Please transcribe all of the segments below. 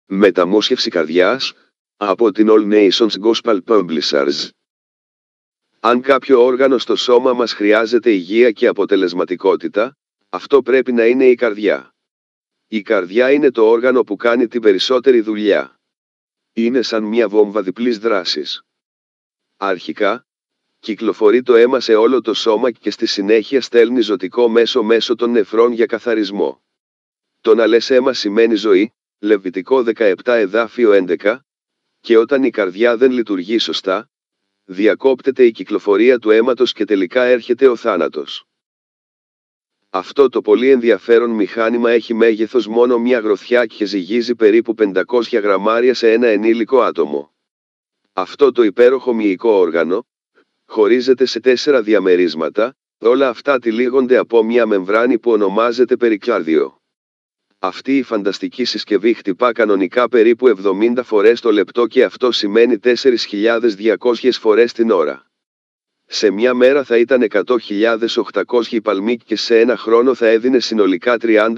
Μεταμόσχευση καρδιάς, από την All Nations Gospel Publishers. Αν κάποιο όργανο στο σώμα μας χρειάζεται υγεία και αποτελεσματικότητα, αυτό πρέπει να είναι η καρδιά. Η καρδιά είναι το όργανο που κάνει την περισσότερη δουλειά. Είναι σαν μια βόμβα διπλής δράσης. Αρχικά, κυκλοφορεί το αίμα σε όλο το σώμα και στη συνέχεια στέλνει ζωτικό μέσω των νεφρών για καθαρισμό. Το να λες αίμα σημαίνει ζωή, Λεβιτικό 17 εδάφιο 11, και όταν η καρδιά δεν λειτουργεί σωστά, διακόπτεται η κυκλοφορία του αίματος και τελικά έρχεται ο θάνατος. Αυτό το πολύ ενδιαφέρον μηχάνημα έχει μέγεθος μόνο μια γροθιά και ζυγίζει περίπου 500 γραμμάρια σε ένα ενήλικο άτομο. Αυτό το υπέροχο μυϊκό όργανο χωρίζεται σε 4 διαμερίσματα, όλα αυτά τυλίγονται από μια μεμβράνη που ονομάζεται περικάρδιο. Αυτή η φανταστική συσκευή χτυπά κανονικά περίπου 70 φορές το λεπτό και αυτό σημαίνει 4.200 φορές την ώρα. Σε μια μέρα θα ήταν 100.800 παλμοί και σε ένα χρόνο θα έδινε συνολικά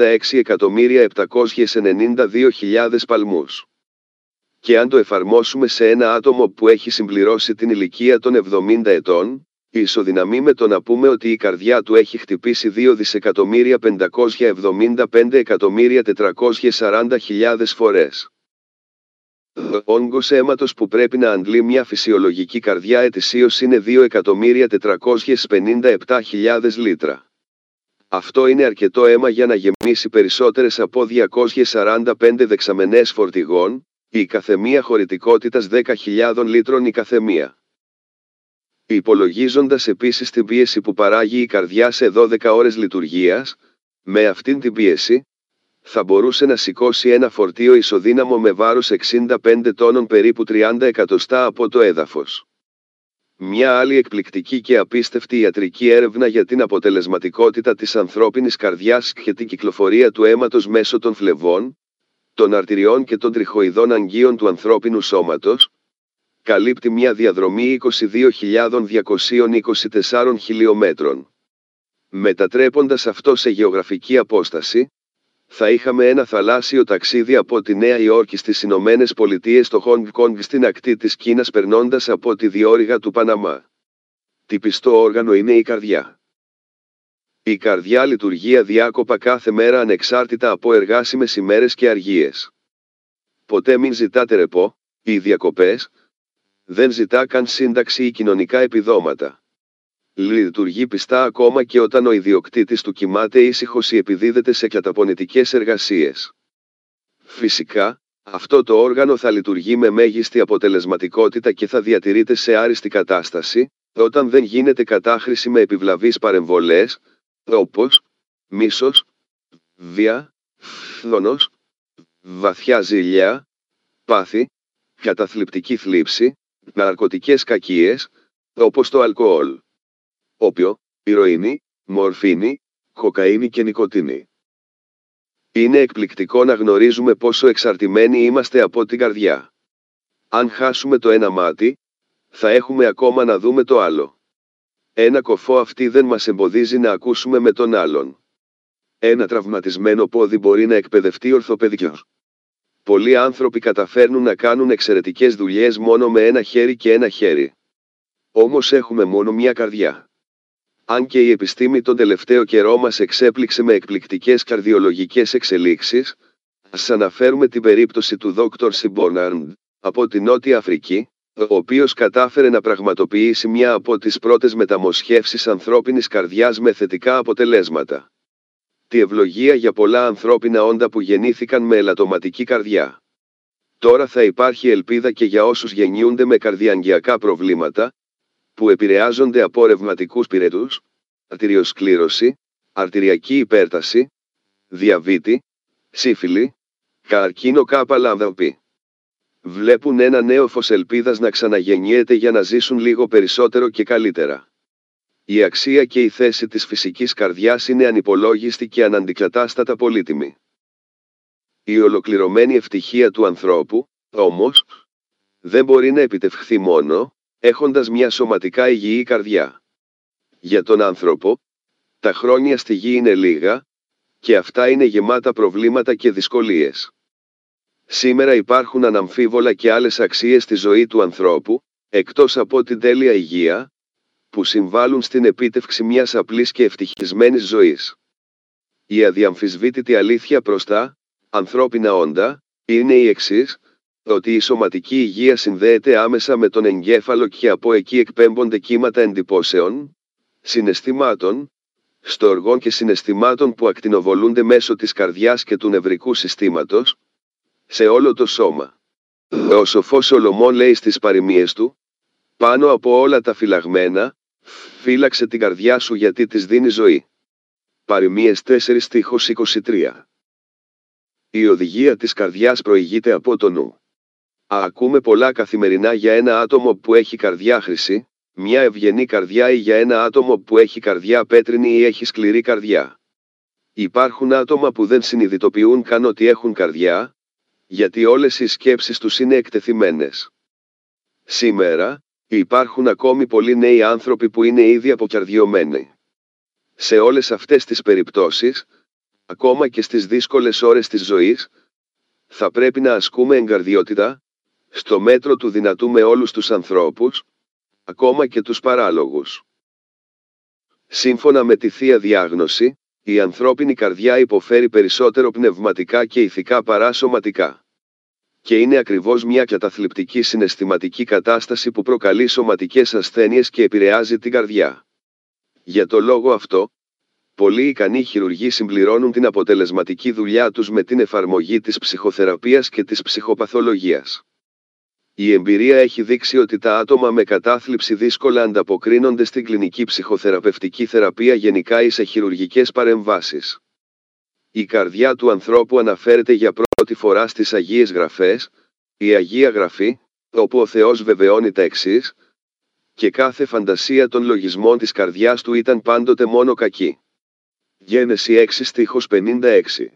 36.792.000 παλμούς. Και αν το εφαρμόσουμε σε ένα άτομο που έχει συμπληρώσει την ηλικία των 70 ετών, ισοδυναμεί με το να πούμε ότι η καρδιά του έχει χτυπήσει 2.575.440.000 φορές. Ο όγκος αίματος που πρέπει να αντλεί μια φυσιολογική καρδιά ετησίως είναι 2.457.000 λίτρα. Αυτό είναι αρκετό αίμα για να γεμίσει περισσότερες από 245 δεξαμενές φορτηγών, η καθεμία χωρητικότητας 10.000 λίτρων η καθεμία. Υπολογίζοντας επίσης την πίεση που παράγει η καρδιά σε 12 ώρες λειτουργίας, με αυτήν την πίεση, θα μπορούσε να σηκώσει ένα φορτίο ισοδύναμο με βάρος 65 τόνων περίπου 30 εκατοστά από το έδαφος. Μια άλλη εκπληκτική και απίστευτη ιατρική έρευνα για την αποτελεσματικότητα της ανθρώπινης καρδιάς και την κυκλοφορία του αίματος μέσω των φλεβών, των αρτηριών και των τριχοειδών αγγείων του ανθρώπινου σώματος, καλύπτει μια διαδρομή 22.224 χιλιομέτρων. Μετατρέποντας αυτό σε γεωγραφική απόσταση, θα είχαμε ένα θαλάσσιο ταξίδι από τη Νέα Υόρκη στις Ηνωμένες Πολιτείες στο Χονγκ Κονγκ στην ακτή της Κίνας περνώντας από τη διόρυγα του Παναμά. Τι πιστό όργανο είναι η καρδιά. Η καρδιά λειτουργεί αδιάκοπα κάθε μέρα ανεξάρτητα από εργάσιμες ημέρες και αργίες. Ποτέ μην ζητάτε ρεπό ή διακοπές, δεν ζητά καν σύνταξη ή κοινωνικά επιδόματα. Λειτουργεί πιστά ακόμα και όταν ο ιδιοκτήτης του κοιμάται ήσυχος ή επιδίδεται σε καταπονητικές εργασίες. Φυσικά, αυτό το όργανο θα λειτουργεί με μέγιστη αποτελεσματικότητα και θα διατηρείται σε άριστη κατάσταση, όταν δεν γίνεται κατάχρηση με επιβλαβείς παρεμβολές, όπως μίσος, βία, φθόνος, βαθιά ζηλιά, πάθη, καταθλιπτική θλίψη, ναρκωτικές κακίες, όπως το αλκοόλ, όπιο, ηρωίνη, μορφίνη, κοκαίνη και νικοτίνη. Είναι εκπληκτικό να γνωρίζουμε πόσο εξαρτημένοι είμαστε από την καρδιά. Αν χάσουμε το ένα μάτι, θα έχουμε ακόμα να δούμε το άλλο. Ένα κοφό αυτή δεν μας εμποδίζει να ακούσουμε με τον άλλον. Ένα τραυματισμένο πόδι μπορεί να εκπαιδευτεί ορθοπαιδικώς. Πολλοί άνθρωποι καταφέρνουν να κάνουν εξαιρετικές δουλειές μόνο με ένα χέρι και ένα χέρι. Όμως έχουμε μόνο μια καρδιά. Αν και η επιστήμη τον τελευταίο καιρό μας εξέπληξε με εκπληκτικές καρδιολογικές εξελίξεις, ας αναφέρουμε την περίπτωση του Dr. Sibbonard, από τη Νότια Αφρική, ο οποίος κατάφερε να πραγματοποιήσει μια από τις πρώτες μεταμοσχεύσεις ανθρώπινης καρδιάς με θετικά αποτελέσματα. Τη ευλογία για πολλά ανθρώπινα όντα που γεννήθηκαν με ελαττωματική καρδιά. Τώρα θα υπάρχει ελπίδα και για όσους γεννιούνται με καρδιαγγειακά προβλήματα, που επηρεάζονται από ρευματικούς πυρετούς, αρτηριοσκλήρωση, αρτηριακή υπέρταση, διαβήτη, σύφυλλη, καρκίνο λάμδαπη. Βλέπουν ένα νέο φως ελπίδας να ξαναγεννιέται για να ζήσουν λίγο περισσότερο και καλύτερα. Η αξία και η θέση της φυσικής καρδιάς είναι ανυπολόγιστη και αναντικατάστατα πολύτιμη. Η ολοκληρωμένη ευτυχία του ανθρώπου, όμως, δεν μπορεί να επιτευχθεί μόνο έχοντας μια σωματικά υγιή καρδιά. Για τον άνθρωπο, τα χρόνια στη γη είναι λίγα, και αυτά είναι γεμάτα προβλήματα και δυσκολίες. Σήμερα υπάρχουν αναμφίβολα και άλλες αξίες στη ζωή του ανθρώπου, εκτός από την τέλεια υγεία, που συμβάλλουν στην επίτευξη μιας απλής και ευτυχισμένης ζωής. Η αδιαμφισβήτητη αλήθεια προς τα ανθρώπινα όντα είναι η εξής, ότι η σωματική υγεία συνδέεται άμεσα με τον εγκέφαλο και από εκεί εκπέμπονται κύματα εντυπώσεων, συναισθημάτων, στοργών και συναισθημάτων που ακτινοβολούνται μέσω της καρδιάς και του νευρικού συστήματος, σε όλο το σώμα. Ο σοφός Σολομών λέει στις παροιμίες του, πάνω από όλα τα φυλαγμένα, φύλαξε την καρδιά σου γιατί της δίνει ζωή. Παροιμίες 4 στίχος 23. Η οδηγία της καρδιάς προηγείται από το νου. Ακούμε πολλά καθημερινά για ένα άτομο που έχει καρδιά χρυσή, μια ευγενή καρδιά ή για ένα άτομο που έχει καρδιά πέτρινη ή έχει σκληρή καρδιά. Υπάρχουν άτομα που δεν συνειδητοποιούν καν ότι έχουν καρδιά, γιατί όλες οι σκέψεις τους είναι εκτεθειμένες. Σήμερα, υπάρχουν ακόμη πολλοί νέοι άνθρωποι που είναι ήδη αποκαρδιωμένοι. Σε όλες αυτές τις περιπτώσεις, ακόμα και στις δύσκολες ώρες της ζωής, θα πρέπει να ασκούμε εγκαρδιότητα, στο μέτρο του δυνατού με όλους τους ανθρώπους, ακόμα και τους παράλογους. Σύμφωνα με τη Θεία Διάγνωση, η ανθρώπινη καρδιά υποφέρει περισσότερο πνευματικά και ηθικά παρά σωματικά. Και είναι ακριβώς μια καταθλιπτική συναισθηματική κατάσταση που προκαλεί σωματικές ασθένειες και επηρεάζει την καρδιά. Για το λόγο αυτό, πολλοί ικανοί χειρουργοί συμπληρώνουν την αποτελεσματική δουλειά τους με την εφαρμογή της ψυχοθεραπείας και της ψυχοπαθολογίας. Η εμπειρία έχει δείξει ότι τα άτομα με κατάθλιψη δύσκολα ανταποκρίνονται στην κλινική ψυχοθεραπευτική θεραπεία γενικά ή σε χειρουργικές παρεμβάσεις. Η καρδιά του ανθρώπου αναφέρεται για πρώτη φορά στις Αγίες Γραφές, η Αγία Γραφή, όπου ο Θεός βεβαιώνει τα εξής, και κάθε φαντασία των λογισμών της καρδιάς του ήταν πάντοτε μόνο κακή. Γένεση 6 στίχος 56.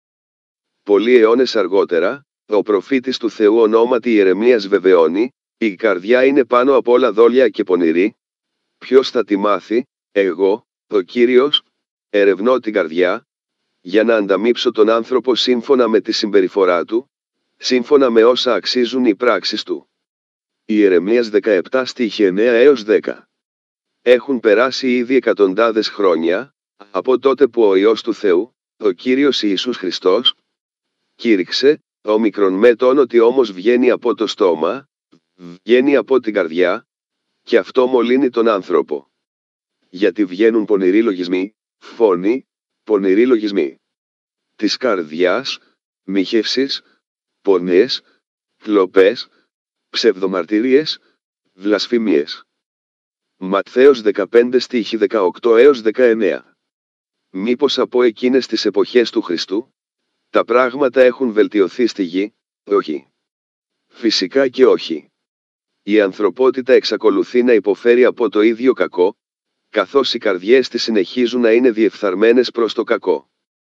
Πολλοί αιώνες αργότερα, ο προφήτης του Θεού ονόματι Ιερεμίας βεβαιώνει, η καρδιά είναι πάνω απ' όλα δόλια και πονηρή. Ποιος θα τη μάθει? Εγώ, ο Κύριος, ερευνώ την καρδιά, για να ανταμείψω τον άνθρωπο σύμφωνα με τη συμπεριφορά του, σύμφωνα με όσα αξίζουν οι πράξεις του. Ιερεμίας 17 στίχη 9 έως 10. Έχουν περάσει ήδη εκατοντάδες χρόνια, από τότε που ο Υιός του Θεού, ο Κύριος Ιησούς Χριστός, κήρυξε, όμικρον με τον ότι όμως βγαίνει από το στόμα, βγαίνει από την καρδιά, και αυτό μολύνει τον άνθρωπο. Γιατί βγαίνουν πονηροί λογισμοί, φόνοι, πονηροί λογισμοί της καρδιάς, μοιχεύσεις, πονές, κλοπές, ψευδομαρτυρίες, βλασφημίες. Ματθαίος 15 στίχη 18 έως 19. Μήπως από εκείνες τις εποχές του Χριστού, τα πράγματα έχουν βελτιωθεί στη γη? Όχι. Φυσικά και όχι. Η ανθρωπότητα εξακολουθεί να υποφέρει από το ίδιο κακό, καθώς οι καρδιές της συνεχίζουν να είναι διεφθαρμένες προς το κακό.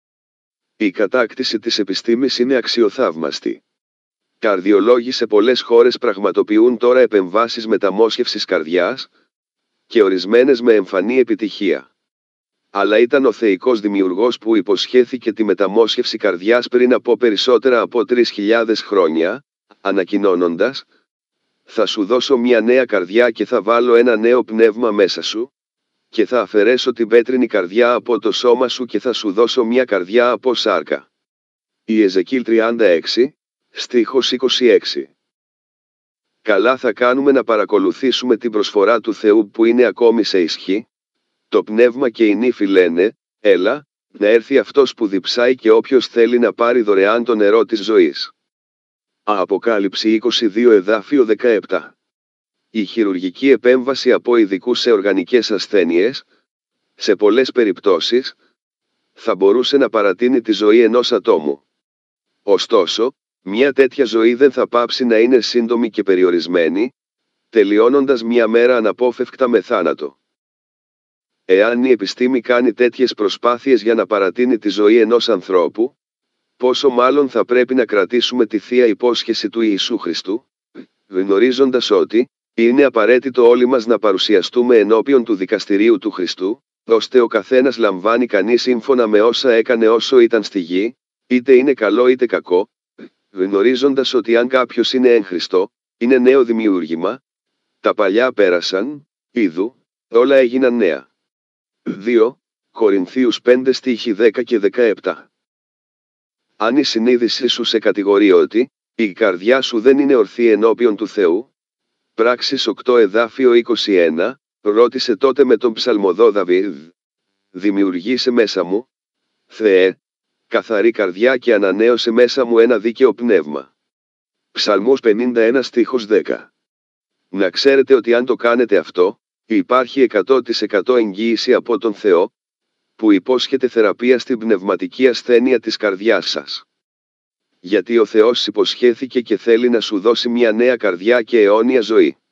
Η κατάκτηση της επιστήμης είναι αξιοθαύμαστη. Καρδιολόγοι σε πολλές χώρες πραγματοποιούν τώρα επεμβάσεις μεταμόσχευσης καρδιάς, και ορισμένες με εμφανή επιτυχία. Αλλά ήταν ο θεϊκός δημιουργός που υποσχέθηκε τη μεταμόσχευση καρδιάς πριν από περισσότερα από 3.000 χρόνια, ανακοινώνοντας, «Θα σου δώσω μια νέα καρδιά και θα βάλω ένα νέο πνεύμα μέσα σου, και θα αφαιρέσω την πέτρινη καρδιά από το σώμα σου και θα σου δώσω μια καρδιά από σάρκα». Η Εζεκίλ 36, στίχος 26. Καλά θα κάνουμε να παρακολουθήσουμε την προσφορά του Θεού που είναι ακόμη σε ισχύ. Το πνεύμα και η νύφη λένε, έλα, να έρθει αυτός που διψάει και όποιος θέλει να πάρει δωρεάν το νερό της ζωής. Αποκάλυψη 22 εδάφιο 17. Η χειρουργική επέμβαση από ειδικούς σε οργανικές ασθένειες, σε πολλές περιπτώσεις, θα μπορούσε να παρατείνει τη ζωή ενός ατόμου. Ωστόσο, μια τέτοια ζωή δεν θα πάψει να είναι σύντομη και περιορισμένη, τελειώνοντας μια μέρα αναπόφευκτα με θάνατο. Εάν η επιστήμη κάνει τέτοιες προσπάθειες για να παρατείνει τη ζωή ενός ανθρώπου, πόσο μάλλον θα πρέπει να κρατήσουμε τη Θεία Υπόσχεση του Ιησού Χριστού, γνωρίζοντας ότι, είναι απαραίτητο όλοι μας να παρουσιαστούμε ενώπιον του δικαστηρίου του Χριστού, ώστε ο καθένας λαμβάνει κανείς σύμφωνα με όσα έκανε όσο ήταν στη γη, είτε είναι καλό είτε κακό, γνωρίζοντας ότι αν κάποιος είναι εν Χριστώ, είναι νέο δημιούργημα, τα παλιά πέρασαν, είδου, όλα έγιναν νέα. 2 Κορινθίους 5 στίχοι 10 και 17. Αν η συνείδησή σου σε κατηγορεί ότι η καρδιά σου δεν είναι ορθή ενώπιον του Θεού, Πράξεις 8 εδάφιο 21, ρώτησε τότε με τον ψαλμοδό Δαβίδ, δημιουργήσε μέσα μου, Θεέ, καθαρή καρδιά και ανανέωσε μέσα μου ένα δίκαιο πνεύμα. Ψαλμός 51 στίχος 10. Να ξέρετε ότι αν το κάνετε αυτό, υπάρχει 100% εγγύηση από τον Θεό, που υπόσχεται θεραπεία στην πνευματική ασθένεια της καρδιάς σας. Γιατί ο Θεός υποσχέθηκε και θέλει να σου δώσει μια νέα καρδιά και αιώνια ζωή.